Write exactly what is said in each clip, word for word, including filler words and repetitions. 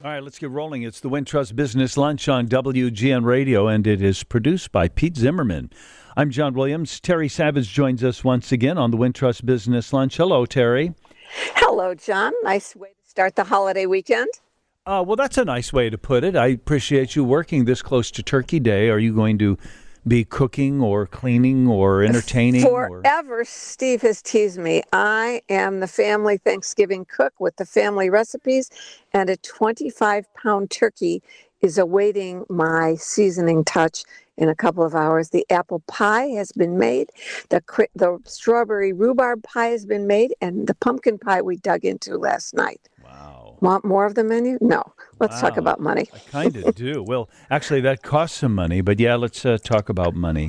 All right, let's get rolling. It's the Wintrust Business Lunch on W G N Radio, and it is produced by Pete Zimmerman. I'm John Williams. Terry Savage joins us once again on the Wintrust Business Lunch. Hello, Terry. Hello, John. Nice way to start the holiday weekend. Uh, well, that's a nice way to put it. I appreciate you working this close to Turkey Day. Are you going to be cooking or cleaning or entertaining? Forever, or? Steve has teased me. I am the family Thanksgiving cook with the family recipes, and a twenty-five pound turkey is awaiting my seasoning touch in a couple of hours. The apple pie has been made, the the strawberry rhubarb pie has been made, and the pumpkin pie we dug into last night. Wow. Want more of the menu? No. Let's wow. talk about money. I kind of do. Well, actually, that costs some money, but yeah, let's uh, talk about money.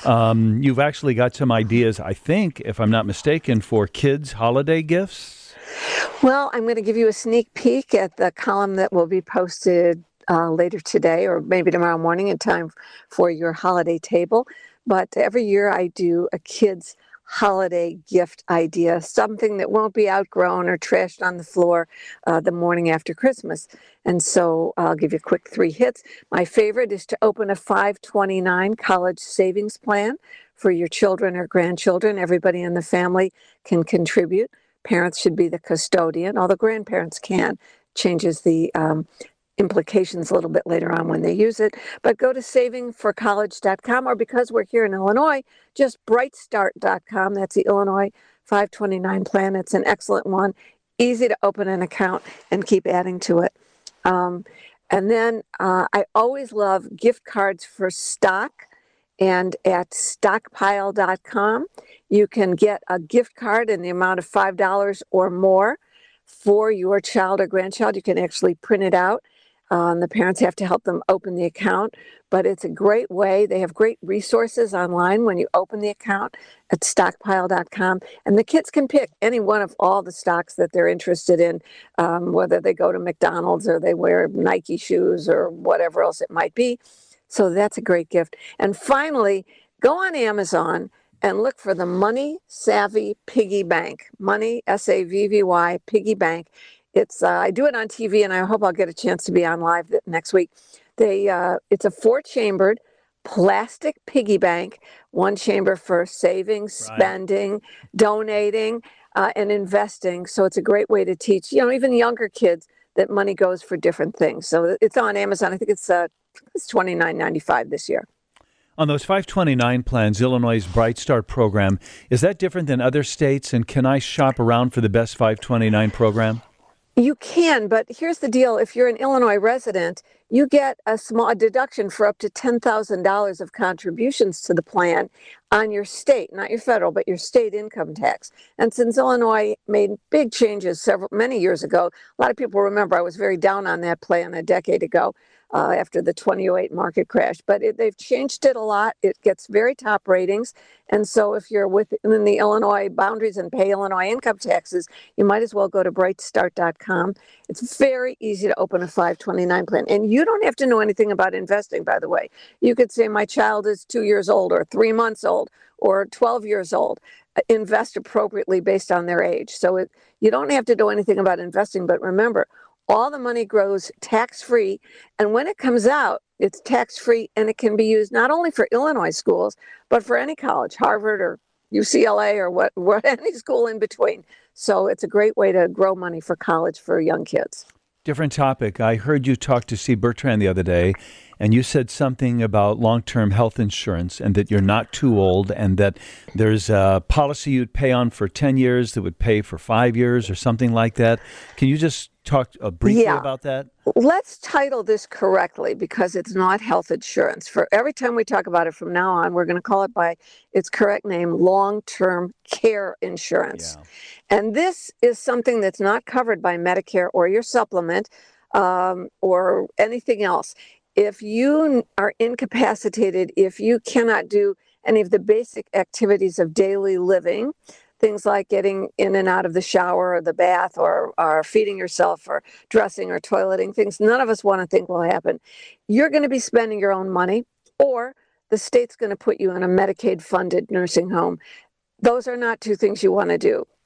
Um, you've actually got some ideas, I think, if I'm not mistaken, for kids' holiday gifts? Well, I'm going to give you a sneak peek at the column that will be posted uh, later today or maybe tomorrow morning in time for your holiday table. But every year I do a kids' holiday gift idea, something that won't be outgrown or trashed on the floor uh, the morning after Christmas. And so I'll give you quick three hits. My favorite is to open a five twenty-nine college savings plan for your children or grandchildren. Everybody in the family can contribute. Parents should be the custodian, although grandparents can. Changes the um, implications a little bit later on when they use it. But go to saving for college dot com, or because we're here in Illinois, just bright start dot com. That's the Illinois five twenty-nine plan. It's an excellent one. Easy to open an account and keep adding to it. Um, and then uh, I always love gift cards for stock. And at stockpile dot com, you can get a gift card in the amount of five dollars or more for your child or grandchild. You can actually print it out. Um, the parents have to help them open the account, but it's a great way. They have great resources online when you open the account at stockpile dot com, and the kids can pick any one of all the stocks that they're interested in, um, whether they go to McDonald's or they wear Nike shoes or whatever else it might be. So that's a great gift. And finally, go on Amazon and look for the Money Savvy Piggy Bank. Money, S A V V Y, Piggy Bank. It's uh, I do it on T V, and I hope I'll get a chance to be on live next week. They uh, it's a four-chambered plastic piggy bank, one chamber for saving, spending, right. donating, uh, and investing. So it's a great way to teach, you know, even younger kids that money goes for different things. So it's on Amazon. I think it's uh, it's twenty-nine ninety-five this year. On those five twenty-nine plans, Illinois' Bright Start program, is that different than other states? And can I shop around for the best five twenty-nine program? You can, but here's the deal. If you're an Illinois resident, you get a small a deduction for up to ten thousand dollars of contributions to the plan on your state, not your federal, but your state income tax. And since Illinois made big changes several many years ago, a lot of people remember I was very down on that plan a decade ago uh, after the two thousand eight market crash. But it, they've changed it a lot. It gets very top ratings. And so if you're within the Illinois boundaries and pay Illinois income taxes, you might as well go to bright start dot com. It's very easy to open a five twenty-nine plan. And you don't have to know anything about investing, by the way. You could say my child is two years old or three months old or twelve years old. Invest appropriately based on their age. So it, you don't have to know anything about investing, but remember, all the money grows tax-free. And when it comes out, it's tax-free, and it can be used not only for Illinois schools, but for any college, Harvard or U C L A or what, what any school in between. So it's a great way to grow money for college for young kids. Different topic. I heard you talk to Steve Bertrand the other day, and you said something about long-term health insurance and that you're not too old and that there's a policy you'd pay on for ten years that would pay for five years or something like that. Can you just talk uh, briefly yeah. about that? Let's title this correctly because it's not health insurance. For every time we talk about it from now on, we're going to call it by its correct name, long-term care insurance. Yeah. And this is something that's not covered by Medicare or your supplement um, or anything else. If you are incapacitated, if you cannot do any of the basic activities of daily living, things like getting in and out of the shower or the bath or, or feeding yourself or dressing or toileting, things none of us want to think will happen. You're going to be spending your own money, or the state's going to put you in a Medicaid-funded nursing home. Those are not two things you want to do.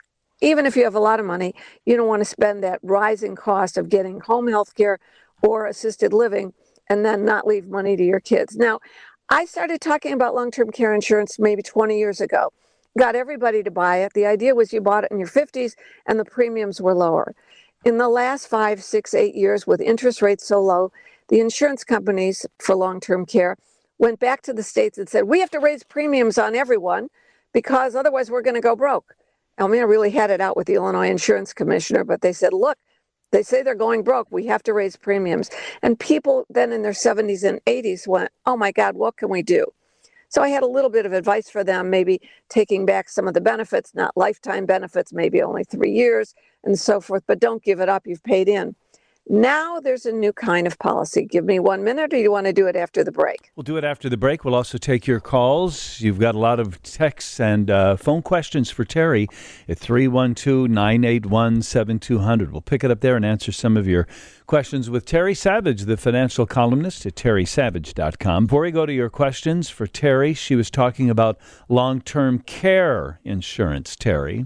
even if you have a lot of money, you don't want to spend that rising cost of getting home health care or assisted living and then not leave money to your kids. Now, I started talking about long-term care insurance maybe twenty years ago. Got everybody to buy it. The idea was you bought it in your fifties and the premiums were lower. In the last five, six, eight years, with interest rates so low, the insurance companies for long-term care went back to the states and said, we have to raise premiums on everyone because otherwise we're going to go broke. Elmina really had it out with the Illinois Insurance Commissioner, but they said, look, they say they're going broke. We have to raise premiums. And people then in their seventies and eighties went, oh my God, what can we do? So I had a little bit of advice for them, maybe taking back some of the benefits, not lifetime benefits, maybe only three years and so forth, but don't give it up. You've paid in. Now there's a new kind of policy. Give me one minute, or you want to do it after the break? We'll do it after the break. We'll also take your calls. You've got a lot of texts and uh, phone questions for Terry at three one two, nine eight one, seven two zero zero. We'll pick it up there and answer some of your questions with Terry Savage, the financial columnist at terry savage dot com. Before we go to your questions for Terry, she was talking about long-term care insurance, Terry.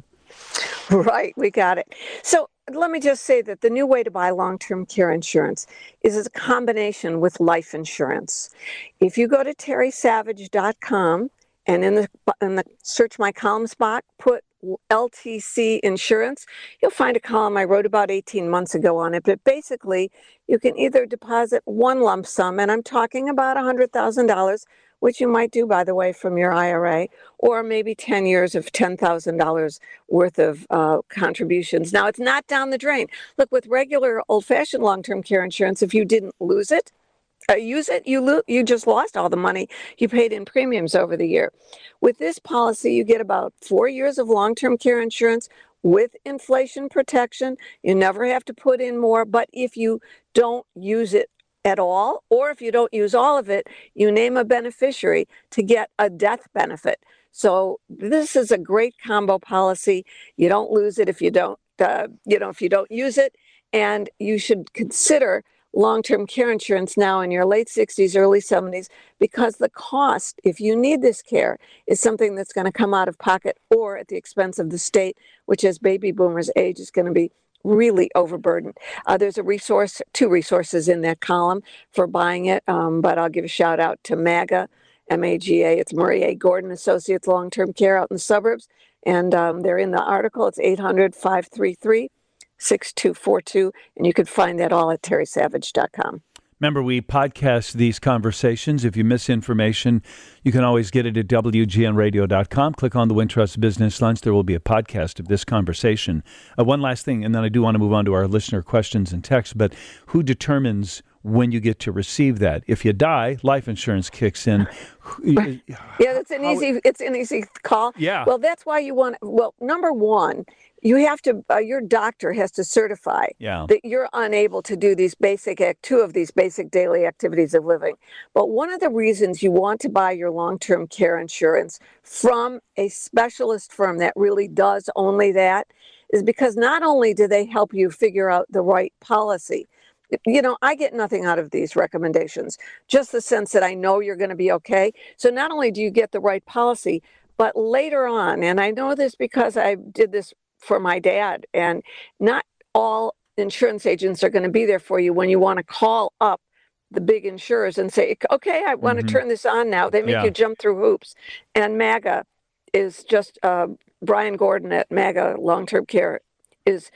Right, we got it. So let me just say that the new way to buy long-term care insurance is a combination with life insurance. If you go to terry savage dot com and in the in the search my columns box, put L T C insurance, you'll find a column I wrote about eighteen months ago on it. But basically, you can either deposit one lump sum, and I'm talking about one hundred thousand dollars, which you might do, by the way, from your I R A, or maybe ten years of ten thousand dollars worth of uh, contributions. Now, it's not down the drain. Look, with regular old-fashioned long-term care insurance, if you didn't lose it, uh, use it, you lo- you just lost all the money you paid in premiums over the year. With this policy, you get about four years of long-term care insurance with inflation protection. You never have to put in more, but if you don't use it at all, or if you don't use all of it, you name a beneficiary to get a death benefit. So this is a great combo policy. You don't lose it if you don't, uh, you know, if you don't use it, and you should consider long-term care insurance now in your late sixties, early seventies, because the cost, if you need this care, is something that's going to come out of pocket or at the expense of the state, which as baby boomers age is going to be really overburdened. Uh, there's a resource, two resources in that column for buying it, um, but I'll give a shout out to MAGA, M A G A. It's Murray A. Gordon Associates Long-Term Care out in the suburbs, and um, they're in the article. It's eight hundred, five three three, six two four two, and you can find that all at terry savage dot com. Remember, we podcast these conversations. If you miss information, you can always get it at W G N radio dot com. Click on the Wintrust Business Lunch. There will be a podcast of this conversation. Uh, one last thing, and then I do want to move on to our listener questions and texts, but who determines when you get to receive that? If you die, life insurance kicks in. Yeah, that's an easy, it's an easy call. Yeah. Well, that's why you want, well, number one, you have to, uh, your doctor has to certify yeah. that you're unable to do these basic, act, two of these basic daily activities of living. But one of the reasons you want to buy your long-term care insurance from a specialist firm that really does only that is because not only do they help you figure out the right policy, you know, I get nothing out of these recommendations, just the sense that I know you're going to be okay. So not only do you get the right policy, but later on, and I know this because I did this for my dad, and not all insurance agents are going to be there for you when you want to call up the big insurers and say, okay, I want mm-hmm. to turn this on now. They make yeah. you jump through hoops. And MAGA is just, uh, Brian Gordon at MAGA Long-Term Care is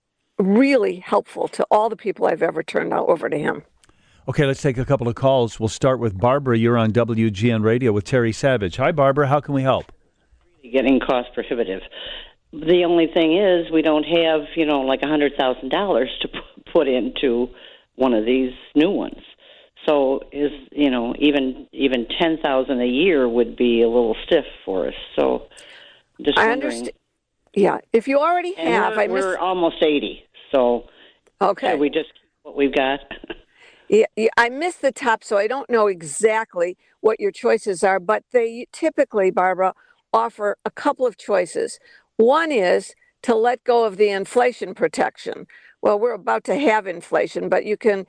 really helpful to all the people I've ever turned over to him. Okay, let's take a couple of calls. We'll start with Barbara. You're on W G N Radio with Terry Savage. Hi, Barbara. How can we help? Getting cost prohibitive. The only thing is we don't have, you know, like one hundred thousand dollars to p- put into one of these new ones. So is, you know, even even ten thousand dollars a year would be a little stiff for us. So just I wondering. understand. Yeah, if you already have, we're, I miss- we're almost eighty. So okay, we just keep what we've got. Yeah, yeah, I missed the top, so I don't know exactly what your choices are, but they typically, Barbara, offer a couple of choices. One is to let go of the inflation protection. Well, we're about to have inflation, but you can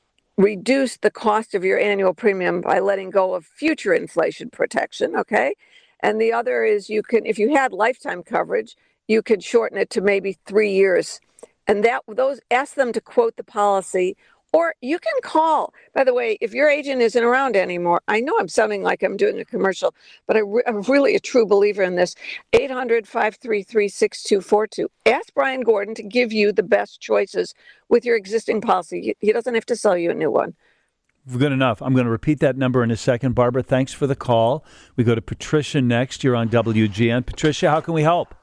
reduce the cost of your annual premium by letting go of future inflation protection, okay? And the other is you can, if you had lifetime coverage, you could shorten it to maybe three years. And that those ask them to quote the policy, or you can call. By the way, if your agent isn't around anymore, I know I'm sounding like I'm doing a commercial, but I re- I'm really a true believer in this. eight hundred, five three three, six two four two. Ask Brian Gordon to give you the best choices with your existing policy. He he doesn't have to sell you a new one. Good enough. I'm going to repeat that number in a second. Barbara, thanks for the call. We go to Patricia next. You're on W G N. Patricia, how can we help?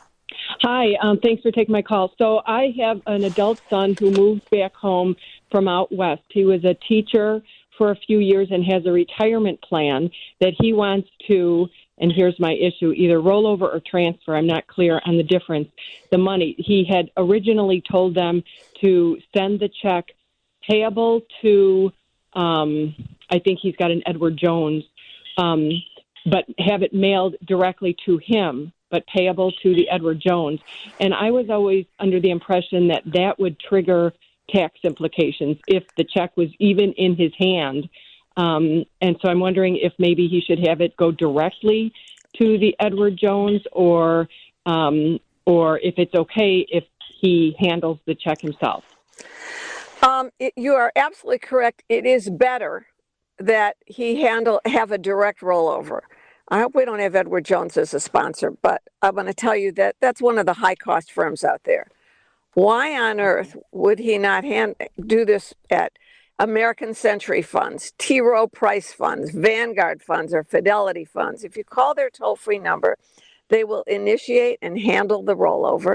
Hi, um, thanks for taking my call. So I have an adult son who moved back home from out west. He was a teacher for a few years and has a retirement plan that he wants to, and here's my issue, either roll over or transfer. I'm not clear on the difference. The money, he had originally told them to send the check payable to, um, I think he's got an Edward Jones, um, but have it mailed directly to him, but payable to the Edward Jones. And I was always under the impression that that would trigger tax implications if the check was even in his hand. Um, and so I'm wondering if maybe he should have it go directly to the Edward Jones, or um, or if it's okay if he handles the check himself. Um, it, you are absolutely correct. It is better that he handle have a direct rollover. I hope we don't have Edward Jones as a sponsor, but I'm going to tell you that that's one of the high-cost firms out there. Why on earth would he not hand, do this at American Century Funds, T. Rowe Price Funds, Vanguard Funds, or Fidelity Funds? If you call their toll-free number, they will initiate and handle the rollover.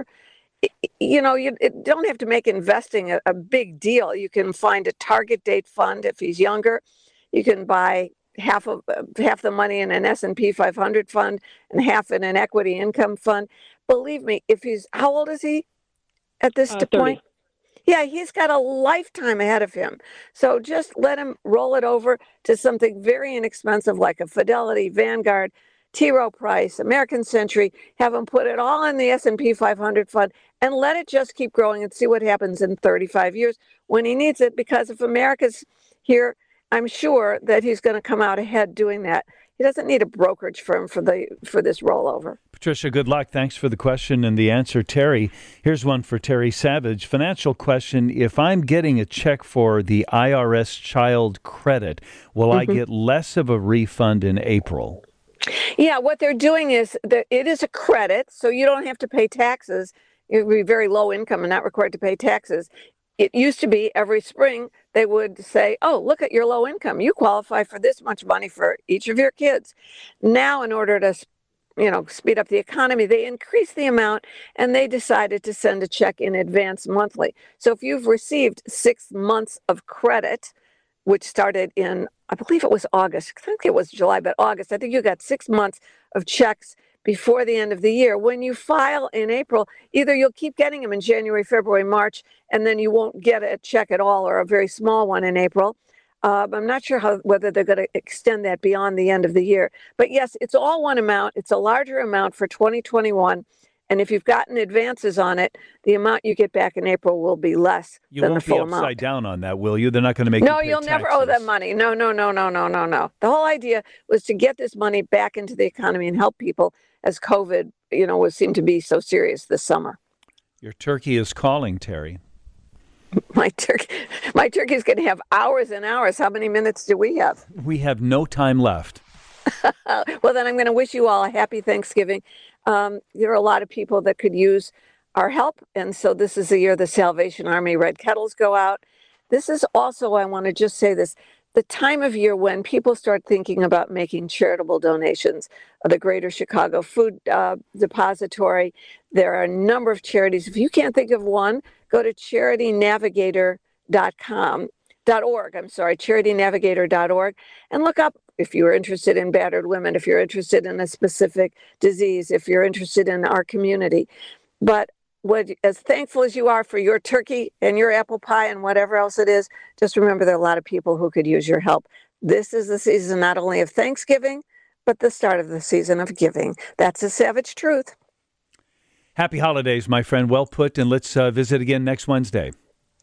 You know, you don't have to make investing a, a big deal. You can find a target date fund if he's younger. You can buy half of uh, half the money in an S and P five hundred fund and half in an equity income fund. Believe me, if he's, how old is he at this Uh, point? Yeah, he's got a lifetime ahead of him. So just let him roll it over to something very inexpensive like a Fidelity, Vanguard, T. Rowe Price, American Century. Have him put it all in the S and P five hundred fund and let it just keep growing and see what happens in thirty-five years when he needs it. Because if America's here, I'm sure that he's going to come out ahead doing that. He doesn't need a brokerage firm for the for this rollover. Patricia, good luck. Thanks for the question and the answer. Terry, here's one for Terry Savage. Financial question. If I'm getting a check for the I R S child credit, will mm-hmm. I get less of a refund in April? Yeah, what they're doing is that it is a credit, so you don't have to pay taxes. It would be very low income and not required to pay taxes. It used to be every spring they would say, oh, look at your low income. You qualify for this much money for each of your kids. Now, in order to, you know, speed up the economy, they increased the amount and they decided to send a check in advance monthly. So if you've received six months of credit, which started in, I believe it was August, I think it was July, but August, I think you got six months of checks before the end of the year. When you file in April, either you'll keep getting them in January, February, March, and then you won't get a check at all or a very small one in April. Uh, I'm not sure how whether they're going to extend that beyond the end of the year. But yes, it's all one amount. It's a larger amount for twenty twenty-one. And if you've gotten advances on it, the amount you get back in April will be less you than the full amount. You won't be upside down on that, will you? They're not going to make no, you pay you'll taxes. never owe them money. No, no, no, no, no, no, no. The whole idea was to get this money back into the economy and help people as COVID, you know, was seemed to be so serious this summer. Your turkey is calling, Terry. My turkey, my turkey is going to have hours and hours. How many minutes do we have? We have no time left. Well, then I'm going to wish you all a happy Thanksgiving. Um, there are a lot of people that could use our help. And so this is the year the Salvation Army Red Kettles go out. This is also, I want to just say this, the time of year when people start thinking about making charitable donations. The Greater Chicago Food uh, Depository. There are a number of charities. If you can't think of one, go to charity navigator dot com. Dot org, I'm sorry, charity navigator dot org, and look up if you're interested in battered women, if you're interested in a specific disease, if you're interested in our community. But what, as thankful as you are for your turkey and your apple pie and whatever else it is, just remember there are a lot of people who could use your help. This is the season not only of Thanksgiving, but the start of the season of giving. That's the savage truth. Happy holidays, my friend. Well put, and let's uh, visit again next Wednesday.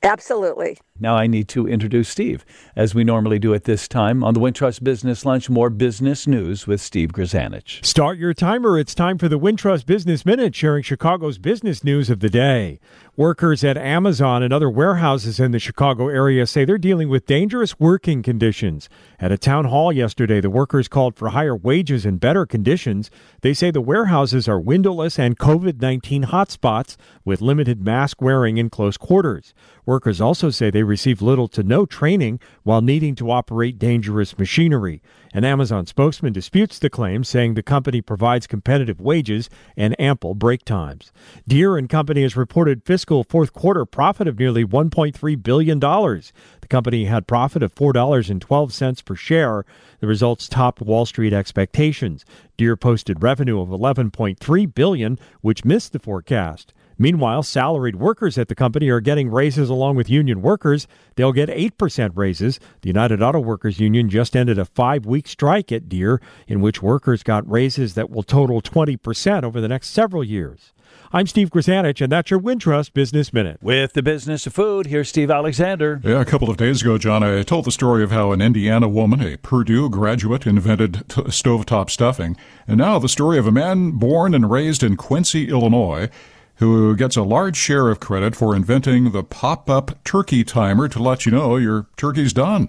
Absolutely. Now I need to introduce Steve, as we normally do at this time. On the Wintrust Business Lunch, more business news with Steve Grzanich. Start your timer. It's time for the Wintrust Business Minute, sharing Chicago's business news of the day. Workers at Amazon and other warehouses in the Chicago area say they're dealing with dangerous working conditions. At a town hall yesterday, the workers called for higher wages and better conditions. They say the warehouses are windowless and covid nineteen hotspots with limited mask wearing in close quarters. Workers also say they receive little to no training while needing to operate dangerous machinery. An Amazon spokesman disputes the claim, saying the company provides competitive wages and ample break times. Deere and Company has reported fiscal fourth quarter profit of nearly one point three billion dollars. The company had profit of four dollars and twelve cents per share. The results topped Wall Street expectations. Deere posted revenue of eleven point three billion dollars, which missed the forecast. Meanwhile, salaried workers at the company are getting raises along with union workers. They'll get eight percent raises. The United Auto Workers Union just ended a five-week strike at Deere, in which workers got raises that will total twenty percent over the next several years. I'm Steve Grzanich, and that's your Wintrust Business Minute. With the business of food, here's Steve Alexander. Yeah, a couple of days ago, John, I told the story of how an Indiana woman, a Purdue graduate, invented t- stovetop stuffing. And now the story of a man born and raised in Quincy, Illinois, who gets a large share of credit for inventing the pop-up turkey timer to let you know your turkey's done.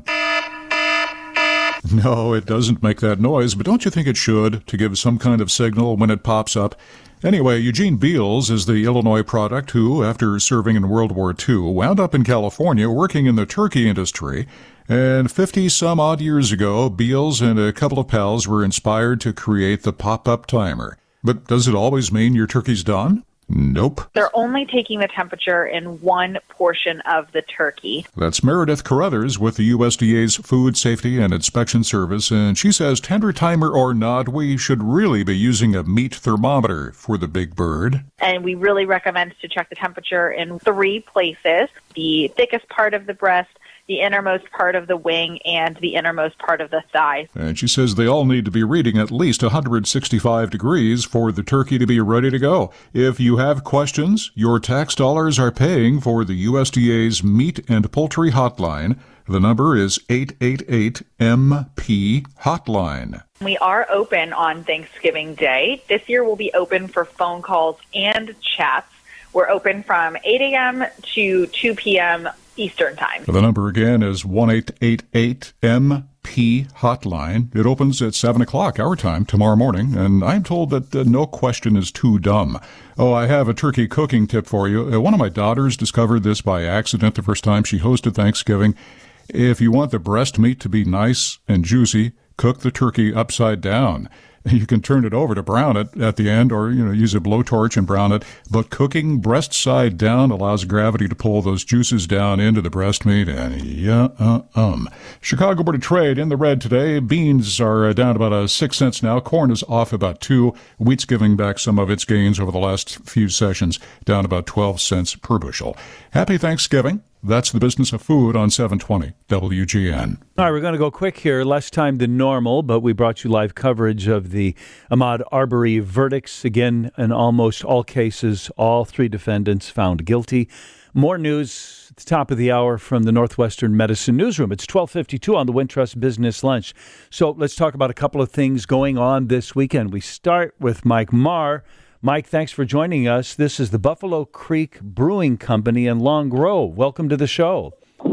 No, it doesn't make that noise, but don't you think it should, to give some kind of signal when it pops up? Anyway, Eugene Beals is the Illinois product who, after serving in World War Two, wound up in California working in the turkey industry. And fifty-some-odd years ago, Beals and a couple of pals were inspired to create the pop-up timer. But does it always mean your turkey's done? Nope. They're only taking the temperature in one portion of the turkey. That's Meredith Carruthers with the U S D A's Food Safety and Inspection Service, and she says, tender timer or not, we should really be using a meat thermometer for the big bird. And we really recommend to check the temperature in three places: the thickest part of the breast, the innermost part of the wing, and the innermost part of the thigh. And she says they all need to be reading at least one hundred sixty-five degrees for the turkey to be ready to go. If you have questions, your tax dollars are paying for the U S D A's Meat and Poultry Hotline. The number is eight eight eight M P Hotline. We are open on Thanksgiving Day. This year we'll be open for phone calls and chats. We're open from eight a.m. to two p.m. Eastern Time. The number again is one eight eight eight M P Hotline. It opens at seven o'clock our time tomorrow morning, and I'm told that uh, no question is too dumb. Oh, I have a turkey cooking tip for you. Uh, one of my daughters discovered this by accident the first time she hosted Thanksgiving. If you want the breast meat to be nice and juicy, cook the turkey upside down. You can turn it over to brown it at the end, or, you know, use a blowtorch and brown it. But cooking breast side down allows gravity to pull those juices down into the breast meat. And yeah, uh, um. Chicago Board of Trade in the red today. Beans are down about a six cents now. Corn is off about two. Wheat's giving back some of its gains over the last few sessions, down about twelve cents per bushel. Happy Thanksgiving. That's the business of food on seven twenty W G N. All right, we're going to go quick here. Less time than normal, but we brought you live coverage of the Ahmaud Arbery verdicts. Again, in almost all cases, all three defendants found guilty. More news at the top of the hour from the Northwestern Medicine Newsroom. It's twelve fifty-two on the Wintrust Business Lunch. So let's talk about a couple of things going on this weekend. We start with Mike Marr. Mike, thanks for joining us. This is the Buffalo Creek Brewing Company in Long Grove. Welcome to the show.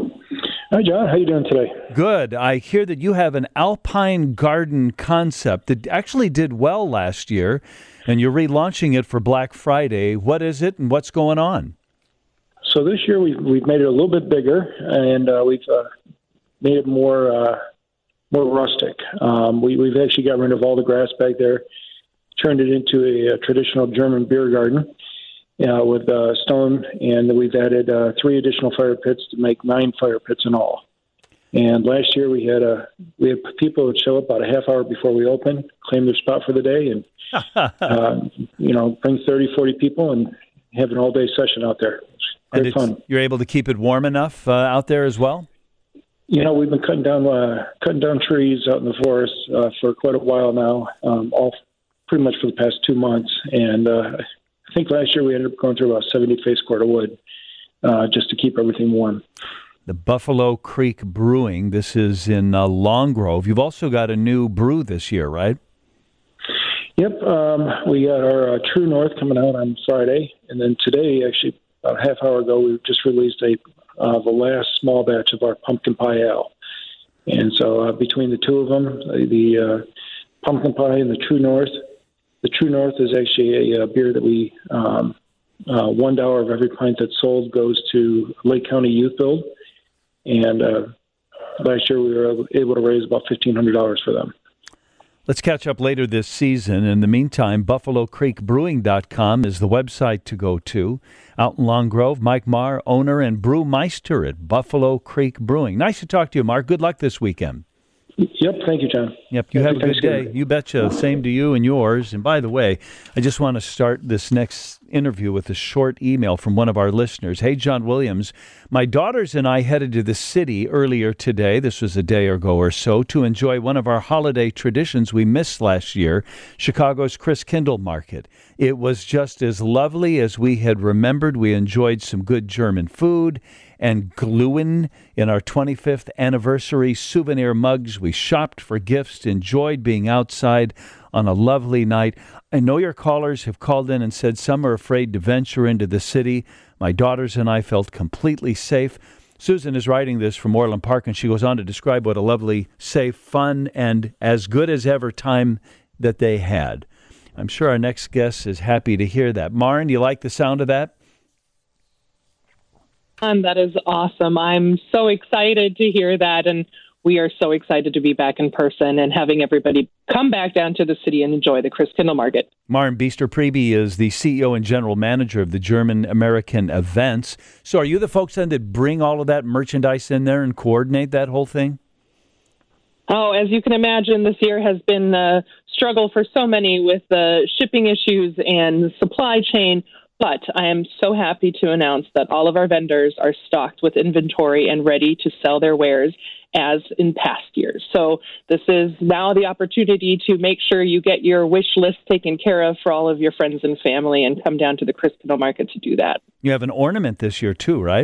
Hi, John. How you doing today? Good. I hear that you have an alpine garden concept that actually did well last year, and you're relaunching it for Black Friday. What is it, and what's going on? So this year we've we've made it a little bit bigger, and uh, we've uh, made it more uh, more rustic. Um, we, we've actually got rid of all the grass back there, turned it into a, a traditional German beer garden uh, with uh, stone, and we've added uh, three additional fire pits to make nine fire pits in all. And last year we had a we had people would show up about a half hour before we opened, claim their spot for the day, and uh, you know bring thirty, forty people and have an all day session out there. Great and fun. You're able to keep it warm enough uh, out there as well? You know, we've been cutting down uh, cutting down trees out in the forest uh, for quite a while now, um, all pretty much for the past two months. And uh, I think last year we ended up going through about seventy face cord of wood. uh, just to keep everything warm. The Buffalo Creek Brewing. This is in uh, Long Grove. You've also got a new brew this year, right? Yep. Um, we got our uh, True North coming out on Friday. And then today, actually, about a half hour ago, we just released a uh, the last small batch of our Pumpkin Pie Ale. And so uh, between the two of them, the, the uh, Pumpkin Pie and the True North, the True North is actually a, a beer that we, um, uh, one dollar of every pint that's sold goes to Lake County Youth Build. And uh, last year we were able to raise about fifteen hundred dollars for them. Let's catch up later this season. In the meantime, buffalo creek brewing dot com is the website to go to. Out in Long Grove, Mike Marr, owner and brewmeister at Buffalo Creek Brewing. Nice to talk to you, Mark. Good luck this weekend. Yep, thank you, John. Yep, you Happy have a good day. You betcha. Same to you and yours. And by the way, I just want to start this next interview with a short email from one of our listeners. Hey, John Williams, my daughters and I headed to the city earlier today, this was a day ago or so, to enjoy one of our holiday traditions we missed last year, Chicago's Christkindl Market. It was just as lovely as we had remembered. We enjoyed some good German food and Glühwein in our twenty-fifth anniversary souvenir mugs. We shopped for gifts, enjoyed being outside on a lovely night. I know your callers have called in and said some are afraid to venture into the city. My daughters and I felt completely safe. Susan is writing this from Orland Park, and she goes on to describe what a lovely, safe, fun, and as good as ever time that they had. I'm sure our next guest is happy to hear that. Maren, do you like the sound of that? Um, that is awesome. I'm so excited to hear that, and we are so excited to be back in person and having everybody come back down to the city and enjoy the Christkindl Market. Maren Biester-Priebe is the C E O and general manager of the German American events. So are you the folks then that bring all of that merchandise in there and coordinate that whole thing? Oh, as you can imagine, this year has been a struggle for so many with the shipping issues and supply chain. But I am so happy to announce that all of our vendors are stocked with inventory and ready to sell their wares as in past years. So this is now the opportunity to make sure you get your wish list taken care of for all of your friends and family and come down to the Christkindl Market to do that. You have an ornament this year too, right?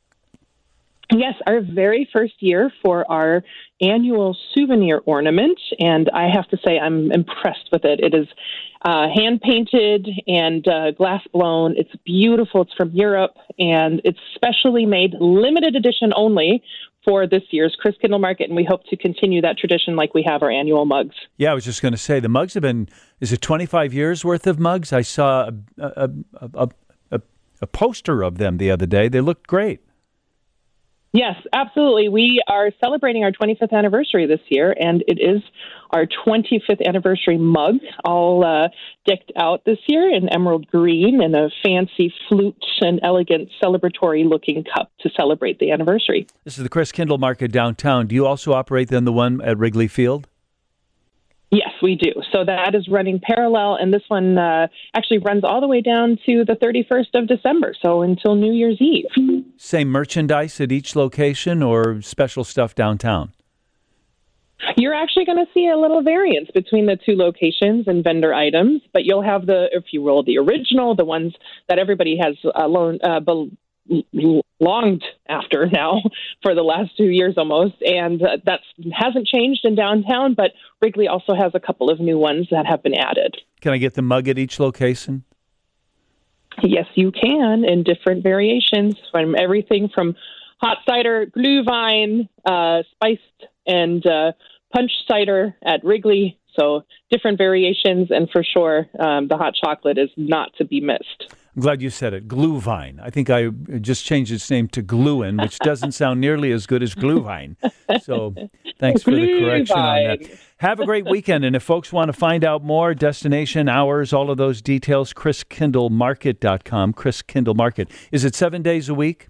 Yes, our very first year for our annual souvenir ornament, and I have to say I'm impressed with it. It is uh, hand-painted and uh, glass-blown. It's beautiful. It's from Europe, and it's specially made, limited edition only, for this year's Christkindl Market, and we hope to continue that tradition like we have our annual mugs. Yeah, I was just going to say, the mugs have been, is it twenty-five years worth of mugs? I saw a, a, a, a, a poster of them the other day. They looked great. Yes, absolutely. We are celebrating our twenty-fifth anniversary this year, and it is our twenty-fifth anniversary mug, all uh, decked out this year in emerald green and a fancy flute and elegant celebratory-looking cup to celebrate the anniversary. This is the Christkindl Market downtown. Do you also operate then the one at Wrigley Field? Yes, we do. So that is running parallel, and this one uh, actually runs all the way down to the thirty-first of December, so until New Year's Eve. Same merchandise at each location or special stuff downtown? You're actually going to see a little variance between the two locations and vendor items, but you'll have the, if you will, the original, the ones that everybody has uh, learned, uh, be- longed after now for the last two years almost, and uh, that hasn't changed in downtown, but Wrigley also has a couple of new ones that have been added. Can I get the mug at each location? Yes, you can, in different variations, from everything from hot cider, Glühwein, uh, spiced and uh, punch cider at Wrigley, so different variations, and for sure, um, the hot chocolate is not to be missed. I'm glad you said it. Glühwein. I think I just changed its name to Glühwein, which doesn't sound nearly as good as Glühwein. So thanks for the correction on that. Have a great weekend. And if folks want to find out more, destination, hours, all of those details, christkindl market dot com, Christkindl Market. Is it seven days a week?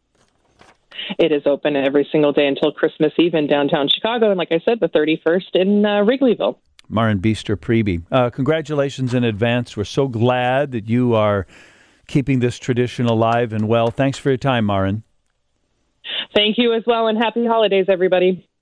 It is open every single day until Christmas Eve in downtown Chicago. And like I said, the thirty-first in uh, Wrigleyville. Maren Biester-Priebe. Uh, congratulations in advance. We're so glad that you are keeping this tradition alive and well. Thanks for your time, Maren. Thank you as well, and happy holidays, everybody.